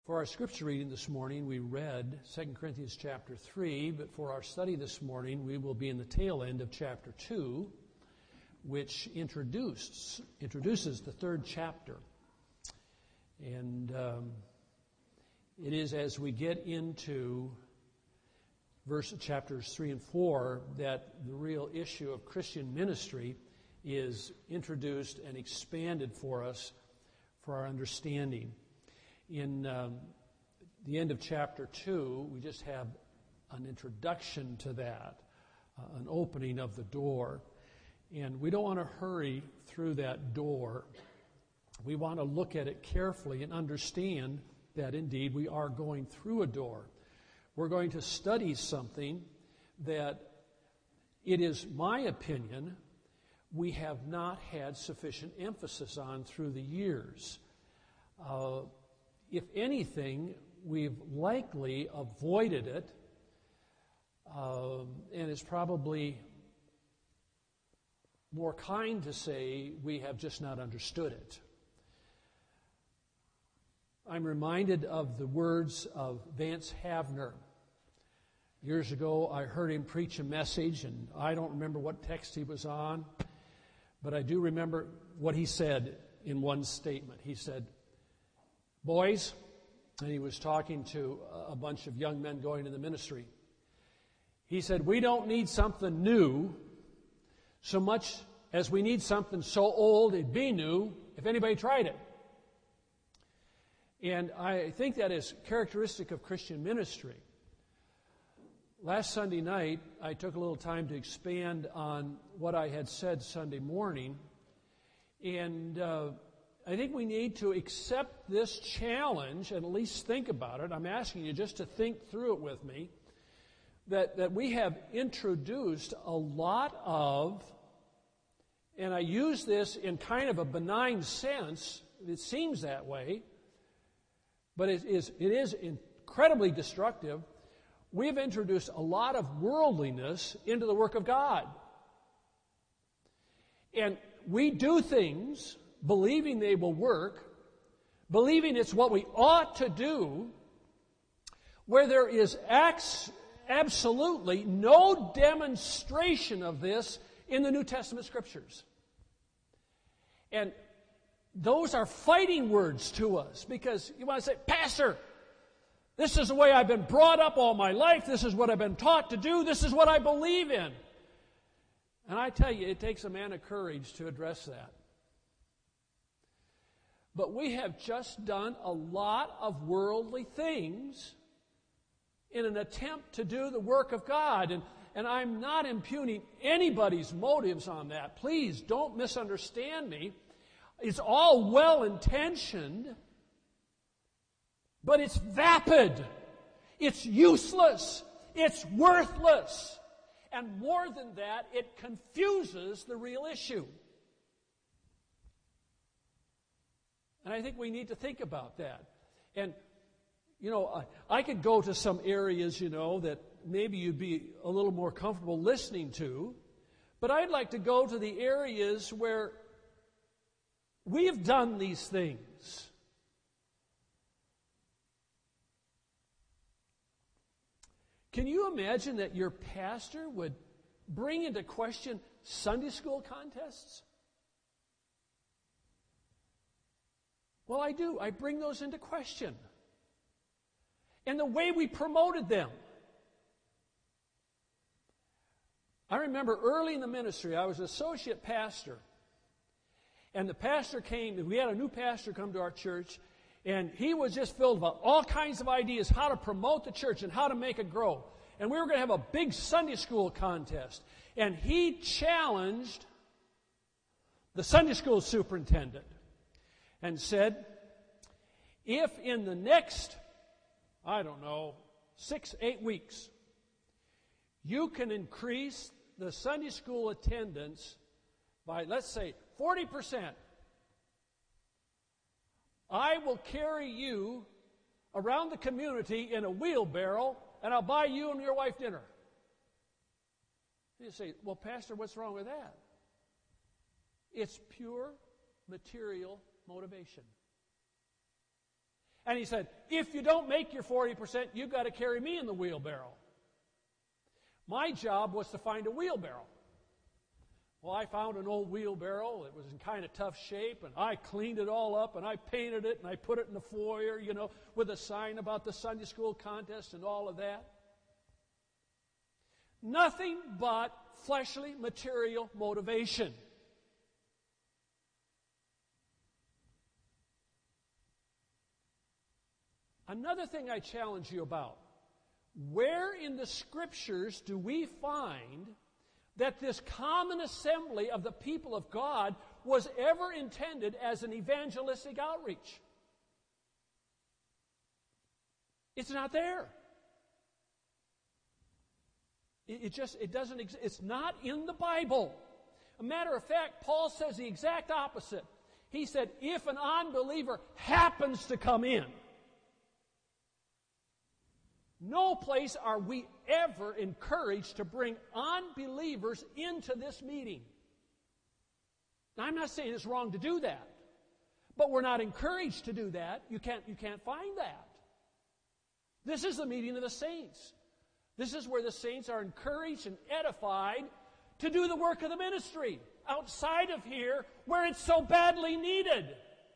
For our scripture reading this morning, we read 2 Corinthians chapter 3, but for our study this morning, we will be in the tail end of chapter 2, which introduces the third chapter. And it is as we get into chapters 3 and 4 that the real issue of Christian ministry is introduced and expanded for us for our understanding. In the end of chapter 2, we just have an introduction to that, an opening of the door. And we don't want to hurry through that door. We want to look at it carefully and understand that indeed we are going through a door. We're going to study something that, it is my opinion, we have not had sufficient emphasis on through the years. If anything, we've likely avoided it, and it's probably more kind to say we have just not understood it. I'm reminded of the words of Vance Havner. Years ago, I heard him preach a message, and I don't remember what text he was on, but I do remember what he said in one statement. He said, "Boys," and he was talking to a bunch of young men going to the ministry. He said, "We don't need something new so much as we need something so old it'd be new if anybody tried it." And I think that is characteristic of Christian ministry. Last Sunday night, I took a little time to expand on what I had said Sunday morning, and I think we need to accept this challenge and at least think about it. I'm asking you just to think through it with me, that we have introduced a lot of, and I use this in kind of a benign sense, it seems that way, but it is incredibly destructive. We've introduced a lot of worldliness into the work of God. And we do things believing they will work, believing it's what we ought to do, where there is absolutely no demonstration of this in the New Testament Scriptures. And those are fighting words to us, because you want to say, "Pastor, this is the way I've been brought up all my life. This is what I've been taught to do. This is what I believe in." And I tell you, it takes a man of courage to address that. But we have just done a lot of worldly things in an attempt to do the work of God. And I'm not impugning anybody's motives on that. Please don't misunderstand me. It's all well-intentioned, but it's vapid. It's useless. It's worthless. And more than that, it confuses the real issue. And I think we need to think about that. And, I could go to some areas, that maybe you'd be a little more comfortable listening to. But I'd like to go to the areas where we've done these things. Can you imagine that your pastor would bring into question Sunday school contests? Well, I do. I bring those into question. And the way we promoted them. I remember early in the ministry, I was an associate pastor. And the pastor came, we had a new pastor come to our church, and he was just filled with all kinds of ideas how to promote the church and how to make it grow. And we were going to have a big Sunday school contest. And he challenged the Sunday school superintendent and said, if in the next, 6-8 weeks, you can increase the Sunday school attendance by, let's say, 40%, I will carry you around the community in a wheelbarrow, and I'll buy you and your wife dinner. You say, "Well, Pastor, what's wrong with that?" It's pure material motivation. And he said, if you don't make your 40%, you've got to carry me in the wheelbarrow. My job was to find a wheelbarrow. Well, I found an old wheelbarrow. It was in kind of tough shape, and I cleaned it all up, and I painted it, and I put it in the foyer, with a sign about the Sunday school contest and all of that. Nothing but fleshly, material motivation. Another thing I challenge you about, where in the Scriptures do we find that this common assembly of the people of God was ever intended as an evangelistic outreach? It's not there. It doesn't exist. It's not in the Bible. A matter of fact, Paul says the exact opposite. He said, if an unbeliever happens to come in, no place are we ever encouraged to bring unbelievers into this meeting. Now, I'm not saying it's wrong to do that, but we're not encouraged to do that. You can't find that. This is the meeting of the saints. This is where the saints are encouraged and edified to do the work of the ministry outside of here where it's so badly needed.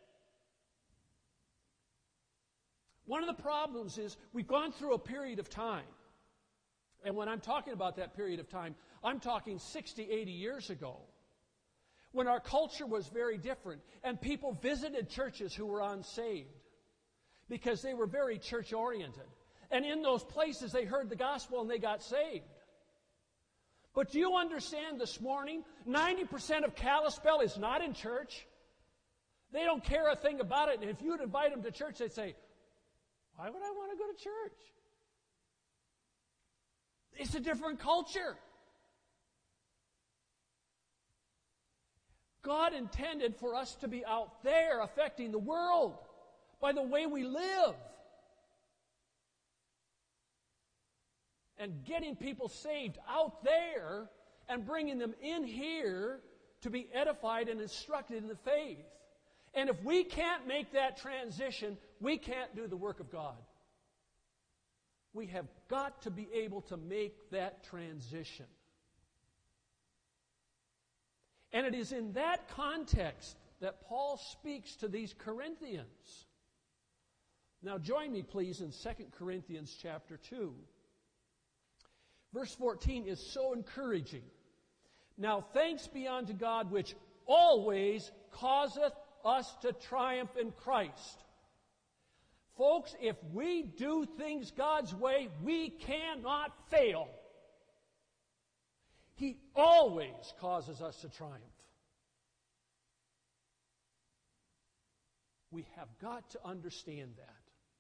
One of the problems is we've gone through a period of time. And when I'm talking about that period of time, I'm talking 60, 80 years ago, when our culture was very different and people visited churches who were unsaved because they were very church-oriented. And in those places, they heard the gospel and they got saved. But do you understand this morning, 90% of Kalispell is not in church. They don't care a thing about it. And if you'd invite them to church, they'd say, why would I want to go to church? It's a different culture. God intended for us to be out there affecting the world by the way we live. And getting people saved out there and bringing them in here to be edified and instructed in the faith. And if we can't make that transition, we can't do the work of God. We have got to be able to make that transition. And it is in that context that Paul speaks to these Corinthians. Now join me, please, in 2 Corinthians chapter 2. Verse 14 is so encouraging. Now thanks be unto God, which always causeth us to triumph in Christ. Folks, if we do things God's way, we cannot fail. He always causes us to triumph. We have got to understand that.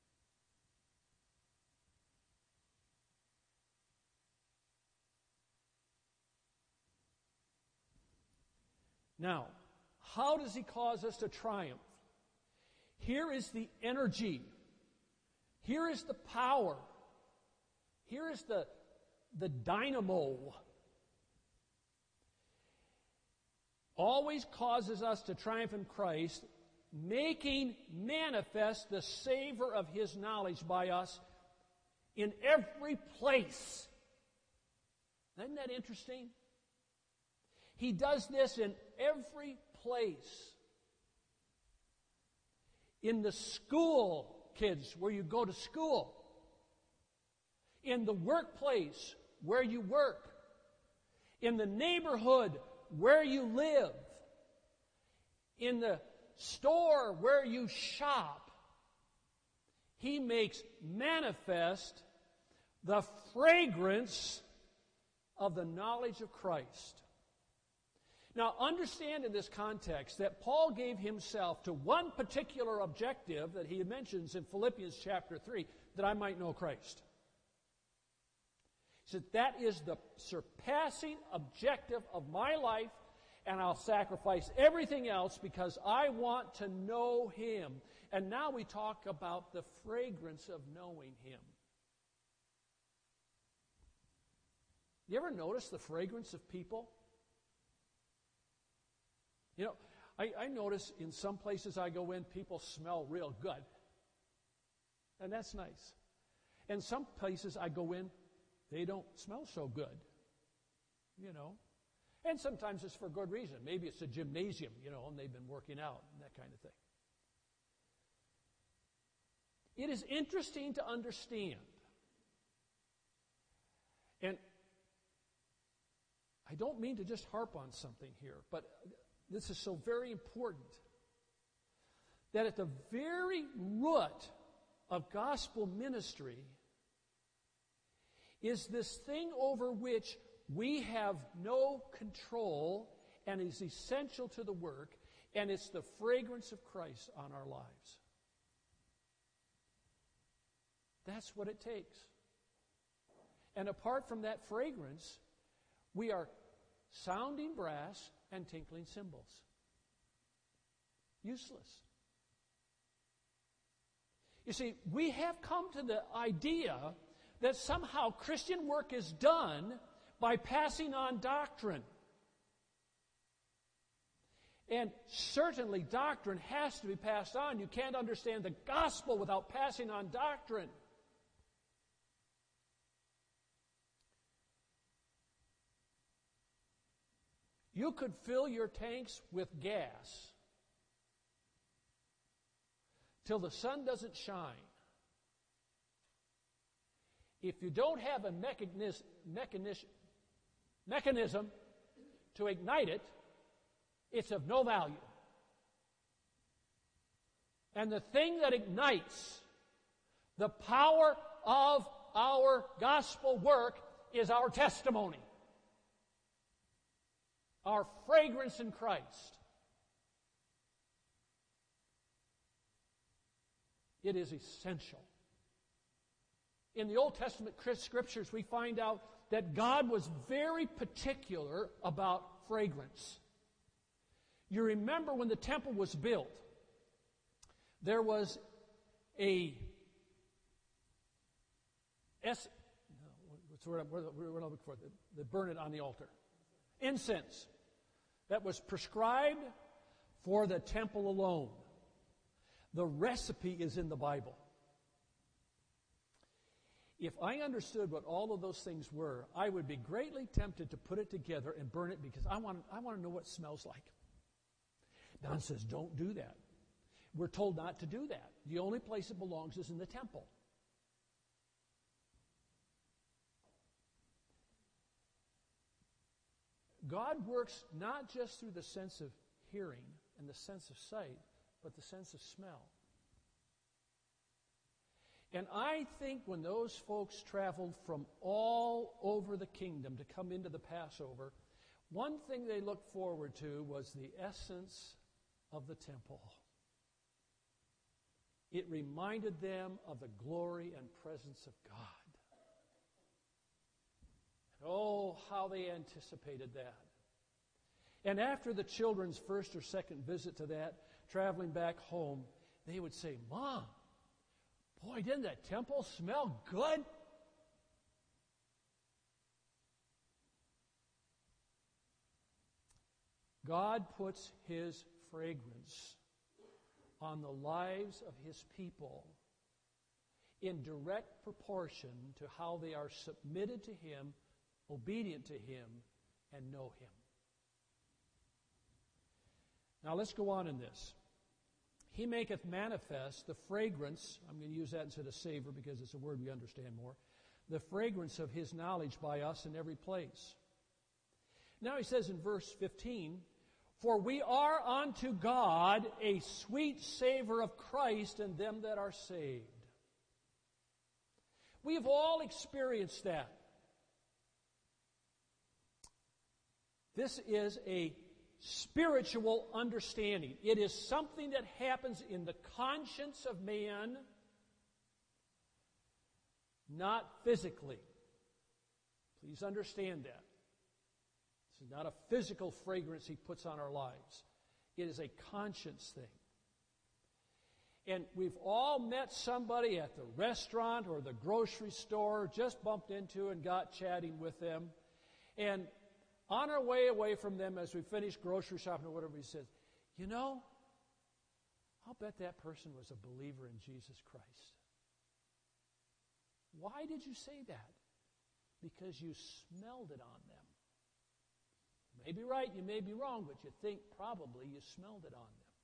Now, how does He cause us to triumph? Here is the energy. Here is the power. Here is the dynamo. Always causes us to triumph in Christ, making manifest the savor of His knowledge by us in every place. Isn't that interesting? He does this in every place. In the school, kids, where you go to school. In the workplace, where you work. In the neighborhood, where you live. In the store, where you shop. He makes manifest the fragrance of the knowledge of Christ. Now, understand in this context that Paul gave himself to one particular objective that he mentions in Philippians chapter 3, that I might know Christ. He said, that is the surpassing objective of my life, and I'll sacrifice everything else because I want to know Him. And now we talk about the fragrance of knowing Him. You ever notice the fragrance of people? You know, I notice in some places I go in, people smell real good. And that's nice. And some places I go in, they don't smell so good, you know. And sometimes it's for good reason. Maybe it's a gymnasium, you know, and they've been working out and that kind of thing. It is interesting to understand. And I don't mean to just harp on something here, but this is so very important, that at the very root of gospel ministry is this thing over which we have no control and is essential to the work, and it's the fragrance of Christ on our lives. That's what it takes. And apart from that fragrance, we are sounding brass and tinkling cymbals. Useless. You see, we have come to the idea that somehow Christian work is done by passing on doctrine. And certainly doctrine has to be passed on. You can't understand the gospel without passing on doctrine. You could fill your tanks with gas till the sun doesn't shine. If you don't have a mechanism to ignite it, it's of no value. And the thing that ignites the power of our gospel work is our testimony, our fragrance in Christ. It is essential. In the Old Testament scriptures, we find out that God was very particular about fragrance. You remember when the temple was built, there was a what's the word we're looking for? They burn it on the altar. Incense that was prescribed for the temple alone. The recipe is in the Bible. If I understood what all of those things were, I would be greatly tempted to put it together and burn it because I want to know what it smells like. Don says, don't do that. We're told not to do that. The only place it belongs is in the temple. God works not just through the sense of hearing and the sense of sight, but the sense of smell. And I think when those folks traveled from all over the kingdom to come into the Passover, one thing they looked forward to was the essence of the temple. It reminded them of the glory and presence of God. Oh, how they anticipated that. And after the children's first or second visit to that, traveling back home, they would say, Mom, boy, didn't that temple smell good? God puts His fragrance on the lives of His people in direct proportion to how they are submitted to Him, obedient to Him, and know Him. Now let's go on in this. He maketh manifest the fragrance, I'm going to use that instead of savor because it's a word we understand more, the fragrance of His knowledge by us in every place. Now he says in verse 15, for we are unto God a sweet savor of Christ in them that are saved. We have all experienced that. This is a spiritual understanding. It is something that happens in the conscience of man, not physically. Please understand that. This is not a physical fragrance He puts on our lives. It is a conscience thing. And we've all met somebody at the restaurant or the grocery store, just bumped into and got chatting with them. And on our way away from them as we finish grocery shopping or whatever, he says, I'll bet that person was a believer in Jesus Christ. Why did you say that? Because you smelled it on them. You may be right, you may be wrong, but you think probably you smelled it on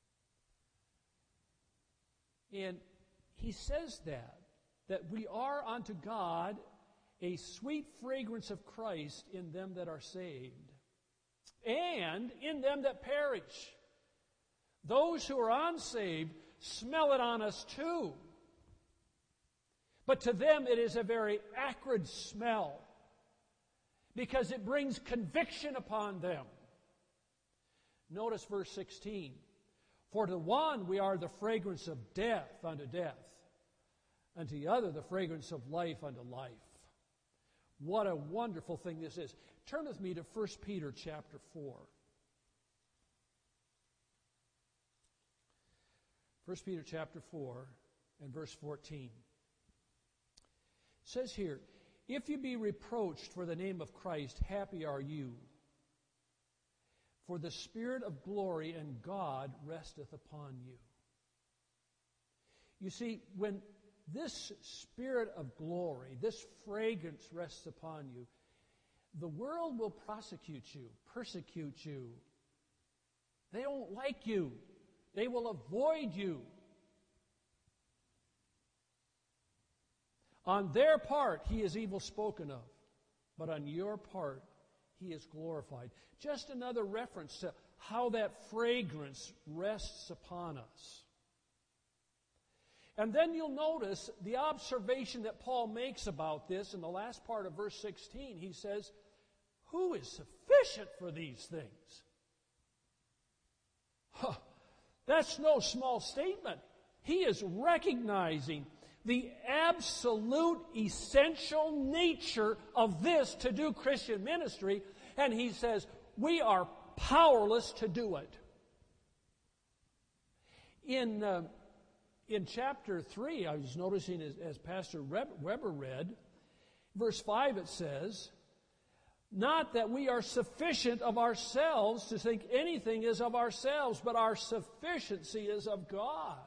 them. And he says that we are unto God a sweet fragrance of Christ in them that are saved, and in them that perish. Those who are unsaved smell it on us too. But to them it is a very acrid smell, because it brings conviction upon them. Notice verse 16. For to one we are the fragrance of death unto death, and to the other the fragrance of life unto life. What a wonderful thing this is. Turn with me to 1 Peter chapter 4. 1 Peter chapter 4 and verse 14. It says here, if you be reproached for the name of Christ, happy are you. For the Spirit of glory and God resteth upon you. You see, when this Spirit of glory, this fragrance rests upon you, the world will prosecute you, persecute you. They don't like you. They will avoid you. On their part, he is evil spoken of, but on your part, he is glorified. Just another reference to how that fragrance rests upon us. And then you'll notice the observation that Paul makes about this in the last part of verse 16. He says, who is sufficient for these things? That's no small statement. He is recognizing the absolute essential nature of this to do Christian ministry, and he says, we are powerless to do it. In chapter 3, I was noticing as Pastor Weber read, verse 5 it says, not that we are sufficient of ourselves to think anything is of ourselves, but our sufficiency is of God.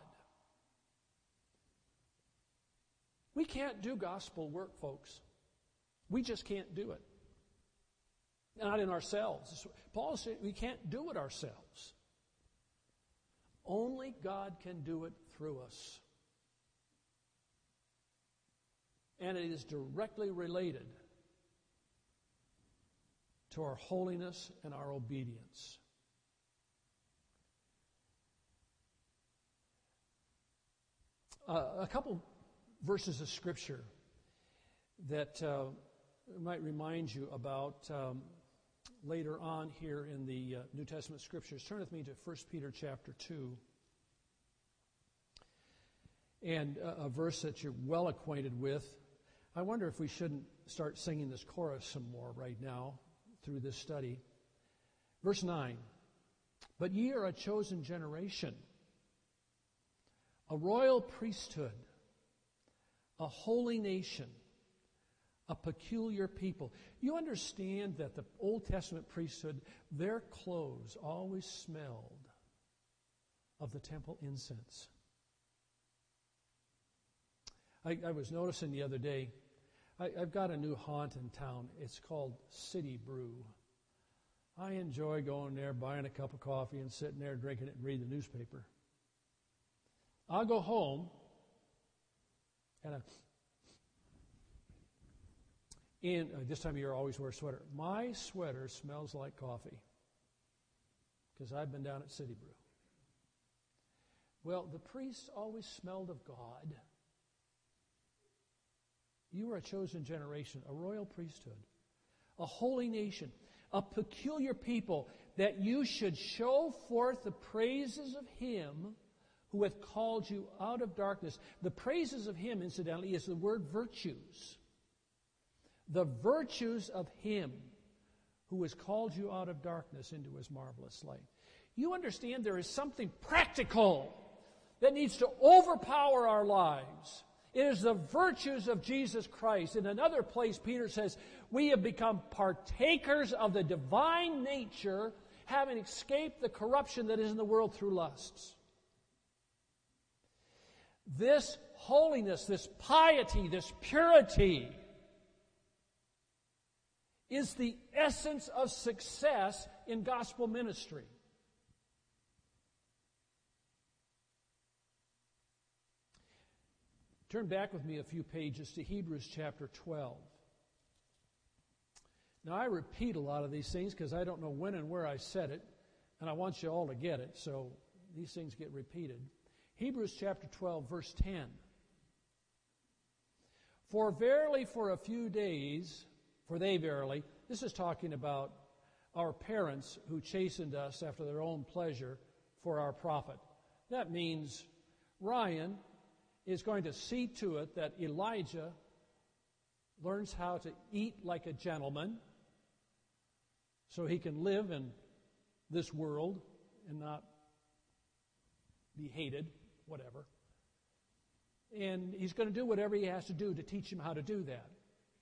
We can't do gospel work, folks. We just can't do it. Not in ourselves. Paul said we can't do it ourselves. Only God can do it through us. And it is directly related to our holiness and our obedience. A couple verses of Scripture that might remind you about later on here in the New Testament Scriptures. Turn with me to 1 Peter chapter 2. And a verse that you're well acquainted with. I wonder if we shouldn't start singing this chorus some more right now through this study. Verse 9. But ye are a chosen generation, a royal priesthood, a holy nation, a peculiar people. You understand that the Old Testament priesthood, their clothes always smelled of the temple incense. I was noticing the other day, I've got a new haunt in town. It's called City Brew. I enjoy going there, buying a cup of coffee, and sitting there drinking it and reading the newspaper. I'll go home, and this time of year I always wear a sweater. My sweater smells like coffee because I've been down at City Brew. Well, the priests always smelled of God. You are a chosen generation, a royal priesthood, a holy nation, a peculiar people, that you should show forth the praises of Him who hath called you out of darkness. The praises of Him, incidentally, is the word virtues. The virtues of Him who has called you out of darkness into His marvelous light. You understand there is something practical that needs to overpower our lives. It is the virtues of Jesus Christ. In another place, Peter says, we have become partakers of the divine nature, having escaped the corruption that is in the world through lusts. This holiness, this piety, this purity is the essence of success in gospel ministry. Turn back with me a few pages to Hebrews chapter 12. Now, I repeat a lot of these things because I don't know when and where I said it, and I want you all to get it, so these things get repeated. Hebrews chapter 12, verse 10. For verily for a few days, this is talking about our parents who chastened us after their own pleasure for our profit. That means Ryan is going to see to it that Elijah learns how to eat like a gentleman so he can live in this world and not be hated, whatever. And he's going to do whatever he has to do to teach him how to do that.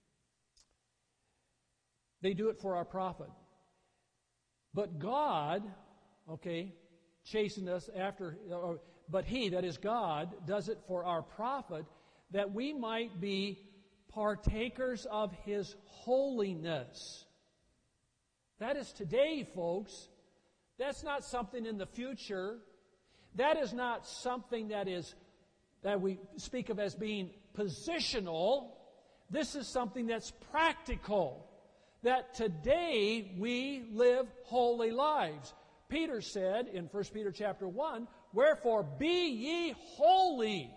They do it for our profit. But God, chastened us but He, that is God, does it for our profit, that we might be partakers of His holiness. That is today, folks. That's not something in the future. That is not something that we speak of as being positional. This is something that's practical. That today we live holy lives. Peter said in 1 Peter chapter 1, wherefore be ye holy.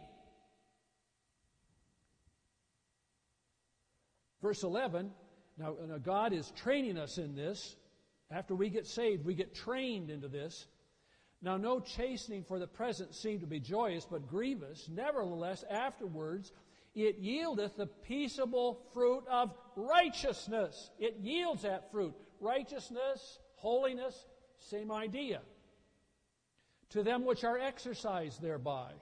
Verse 11, now God is training us in this. After we get saved, we get trained into this. Now no chastening for the present seemed to be joyous, but grievous. Nevertheless, afterwards, it yieldeth the peaceable fruit of righteousness. It yields that fruit. Righteousness, holiness, same idea. To them which are exercised thereby.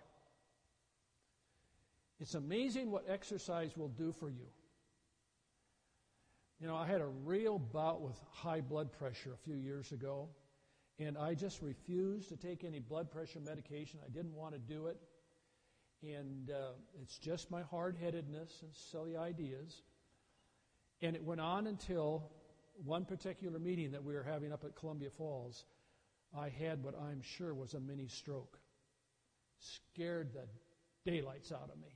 It's amazing what exercise will do for you. You know, I had a real bout with high blood pressure a few years ago, and I just refused to take any blood pressure medication. I didn't want to do it. And it's just my hard-headedness and silly ideas. And it went on until one particular meeting that we were having up at Columbia Falls. I had what I'm sure was a mini stroke. Scared the daylights out of me.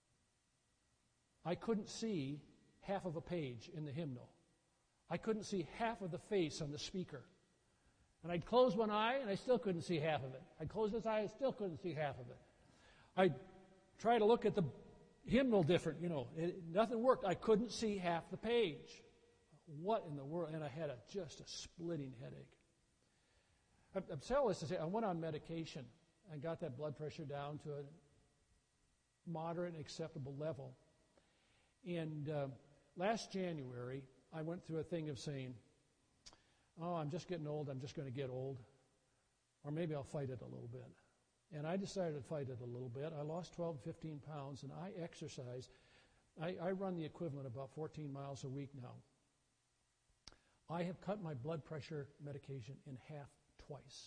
I couldn't see half of a page in the hymnal. I couldn't see half of the face on the speaker. And I'd close one eye, and I still couldn't see half of it. I'd close this eye, I still couldn't see half of it. I'd try to look at the hymnal different, nothing worked. I couldn't see half the page. What in the world? And I had just a splitting headache. I'm telling this to say, I went on medication and got that blood pressure down to a moderate and acceptable level. And last January, I went through a thing of saying, I'm just getting old, I'm just going to get old. Or maybe I'll fight it a little bit. And I decided to fight it a little bit. I lost 12, 15 pounds, and I exercise. I run the equivalent of about 14 miles a week now. I have cut my blood pressure medication in half twice.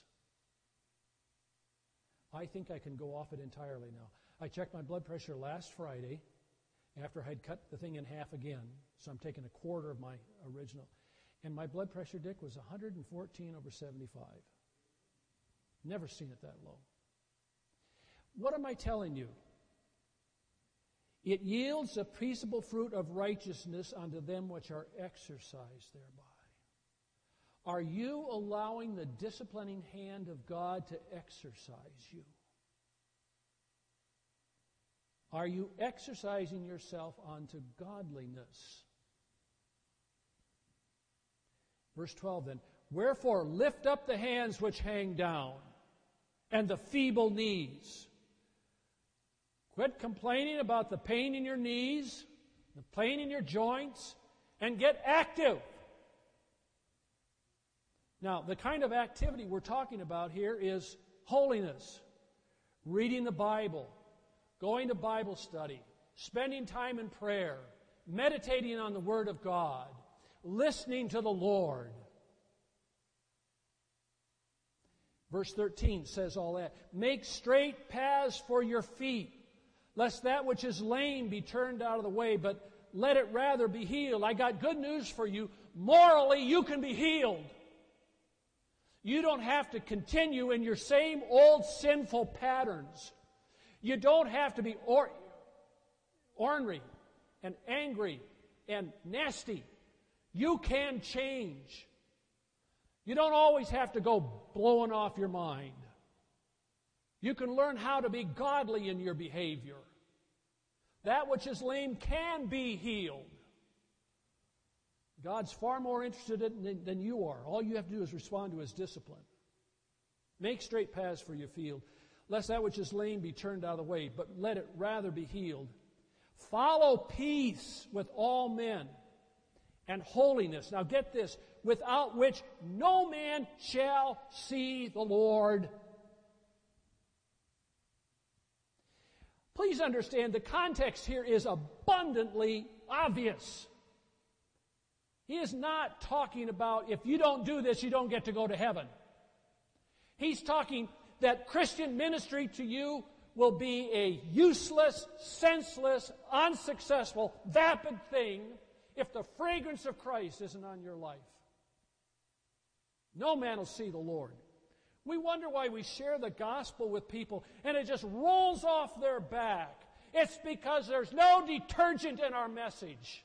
I think I can go off it entirely now. I checked my blood pressure last Friday after I'd cut the thing in half again, so I'm taking a quarter of my original. And my blood pressure, Dick, was 114/75. Never seen it that low. What am I telling you? It yields a peaceable fruit of righteousness unto them which are exercised thereby. Are you allowing the disciplining hand of God to exercise you? Are you exercising yourself unto godliness? Verse 12 then, wherefore lift up the hands which hang down, and the feeble knees. Quit complaining about the pain in your knees, the pain in your joints, and get active. Now, the kind of activity we're talking about here is holiness, reading the Bible, going to Bible study, spending time in prayer, meditating on the Word of God, listening to the Lord. Verse 13 says all that. Make straight paths for your feet, lest that which is lame be turned out of the way, but let it rather be healed. I got good news for you. Morally, you can be healed. You don't have to continue in your same old sinful patterns. You don't have to be ornery and angry and nasty. You can change. You don't always have to go blowing off your mind. You can learn how to be godly in your behavior. That which is lame can be healed. God's far more interested in it than you are. All you have to do is respond to His discipline. Make straight paths for your field, lest that which is lame be turned out of the way, but let it rather be healed. Follow peace with all men and holiness. Now get this, without which no man shall see the Lord. Please understand, the context here is abundantly obvious. He is not talking about if you don't do this, you don't get to go to heaven. He's talking that Christian ministry to you will be a useless, senseless, unsuccessful, vapid thing if the fragrance of Christ isn't on your life. No man will see the Lord. We wonder why we share the gospel with people and it just rolls off their back. It's because there's no detergent in our message.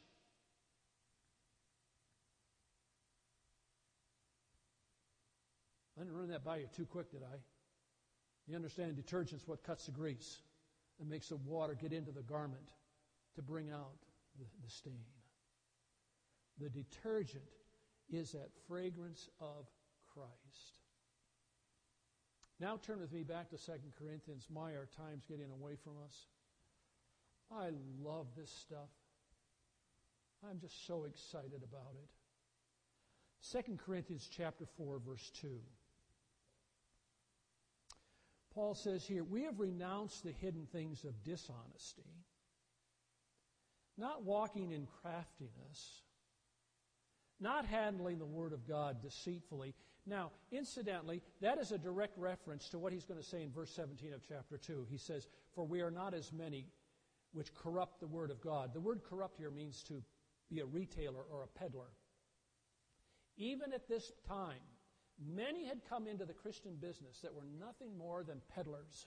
I didn't run that by you too quick, did I? You understand detergent's what cuts the grease and makes the water get into the garment to bring out the stain. The detergent is that fragrance of Christ. Now turn with me back to 2 Corinthians. Our time's getting away from us. I love this stuff. I'm just so excited about it. 2 Corinthians chapter 4, verse 2. Paul says here, we have renounced the hidden things of dishonesty, not walking in craftiness, not handling the word of God deceitfully. Now, incidentally, that is a direct reference to what he's going to say in verse 17 of chapter 2. He says, for we are not as many which corrupt the word of God. The word corrupt here means to be a retailer or a peddler. Even at this time, many had come into the Christian business that were nothing more than peddlers.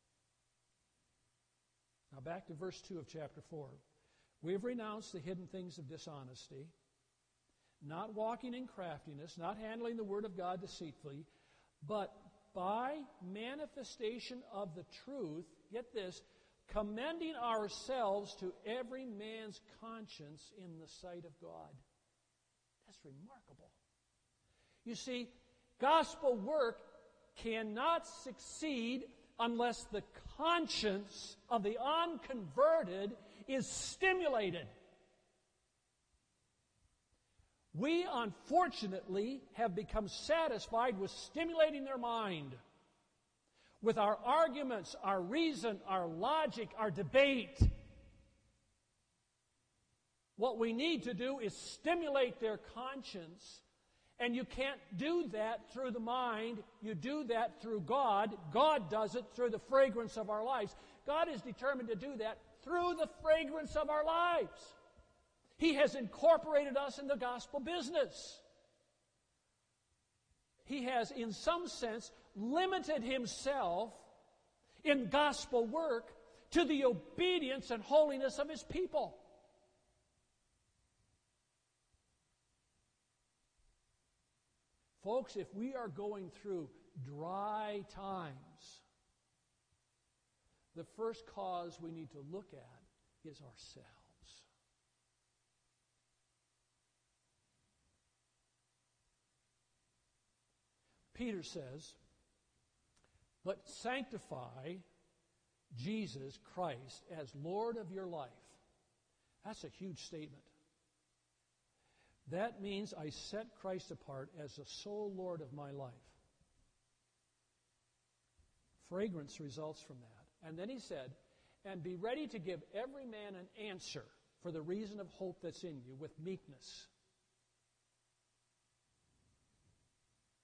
Now back to verse 2 of chapter 4. We have renounced the hidden things of dishonesty, not walking in craftiness, not handling the word of God deceitfully, but by manifestation of the truth, get this, commending ourselves to every man's conscience in the sight of God. That's remarkable. You see, gospel work cannot succeed unless the conscience of the unconverted is stimulated. We, unfortunately, have become satisfied with stimulating their mind, with our arguments, our reason, our logic, our debate. What we need to do is stimulate their conscience, and you can't do that through the mind. You do that through God. God does it through the fragrance of our lives. God is determined to do that through the fragrance of our lives. He has incorporated us in the gospel business. He has, in some sense, limited Himself in gospel work to the obedience and holiness of His people. Folks, if we are going through dry times, the first cause we need to look at is ourselves. Peter says, but sanctify Jesus Christ as Lord of your life. That's a huge statement. That means I set Christ apart as the sole Lord of my life. Fragrance results from that. And then he said, and be ready to give every man an answer for the reason of hope that's in you with meekness.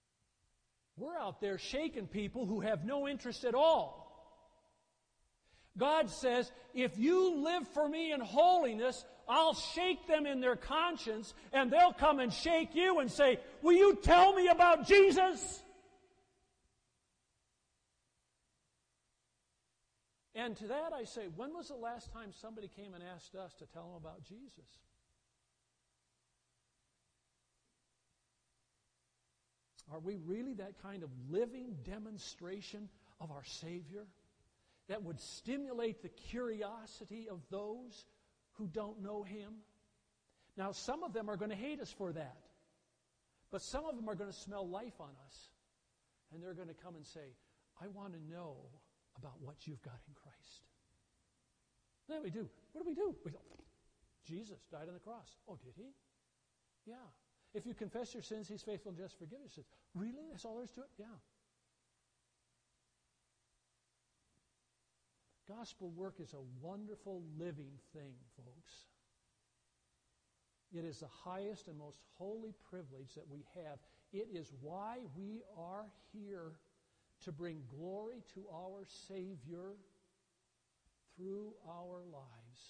We're out there shaking people who have no interest at all. God says, if you live for me in holiness, I'll shake them in their conscience, and they'll come and shake you and say, will you tell me about Jesus? And to that I say, when was the last time somebody came and asked us to tell them about Jesus? Are we really that kind of living demonstration of our Savior that would stimulate the curiosity of those who don't know Him? Now, some of them are going to hate us for that. But some of them are going to smell life on us. And they're going to come and say, I want to know about what you've got in Christ. Then we do. What do? We go, Jesus died on the cross. Oh, did He? Yeah. If you confess your sins, He's faithful and just to forgive your sins. Really? That's all there is to it? Yeah. Gospel work is a wonderful living thing, folks. It is the highest and most holy privilege that we have. It is why we are here, to bring glory to our Savior through our lives.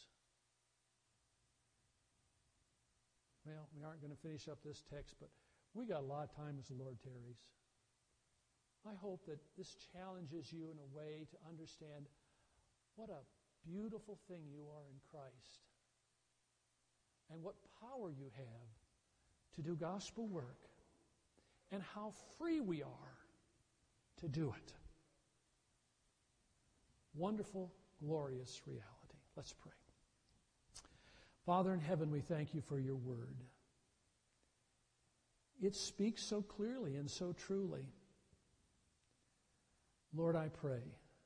Well, we aren't going to finish up this text, but we got a lot of time as the Lord tarries. I hope that this challenges you in a way to understand what a beautiful thing you are in Christ, and what power you have to do gospel work, and how free we are to do it. Wonderful, glorious reality. Let's pray. Father in heaven, we thank you for your word. It speaks so clearly and so truly. Lord, I pray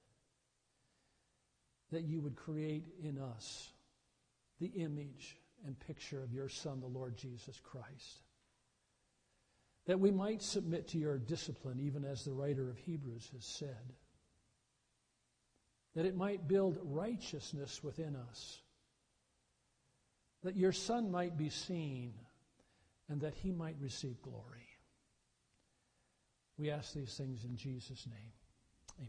that you would create in us the image and picture of your Son, the Lord Jesus Christ. That we might submit to your discipline, even as the writer of Hebrews has said. That it might build righteousness within us. That your Son might be seen, and that he might receive glory. We ask these things in Jesus' name. Amen.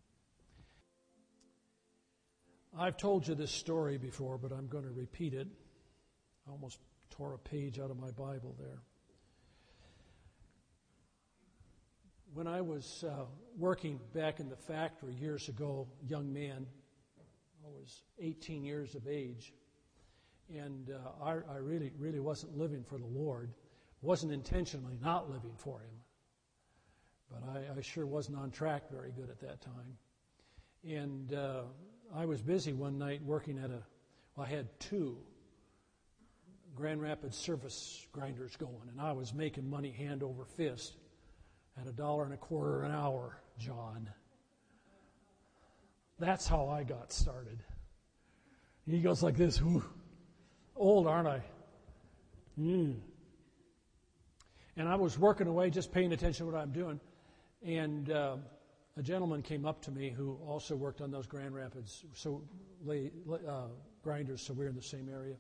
I've told you this story before, but I'm going to repeat it. I almost tore a page out of my Bible there. When I was working back in the factory years ago, young man, I was 18 years of age, and I really wasn't living for the Lord. Wasn't intentionally not living for Him, but I sure wasn't on track very good at that time. And I was busy one night working at I had 2 Grand Rapids surface grinders going, and I was making money hand over fist at $1.25 an hour, John. That's how I got started. He goes like this, "Ooh, old, aren't I?" And I was working away, just paying attention to what I'm doing. And a gentleman came up to me who also worked on those Grand Rapids grinders, so we're in the same area.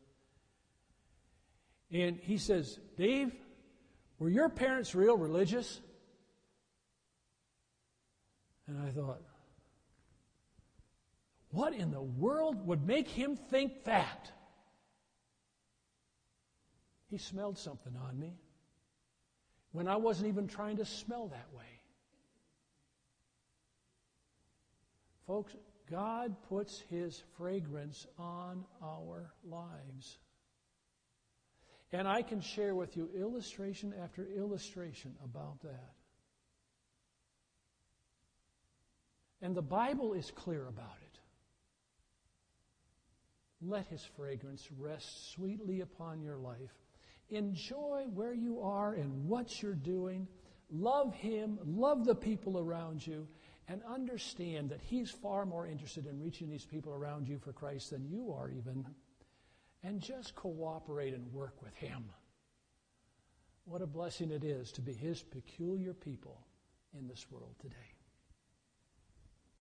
And he says, "Dave, were your parents real religious?" And I thought, what in the world would make him think that? He smelled something on me when I wasn't even trying to smell that way. Folks, God puts His fragrance on our lives. And I can share with you illustration after illustration about that. And the Bible is clear about it. Let His fragrance rest sweetly upon your life. Enjoy where you are and what you're doing. Love Him, love the people around you, and understand that He's far more interested in reaching these people around you for Christ than you are even. And just cooperate and work with Him. What a blessing it is to be His peculiar people in this world today.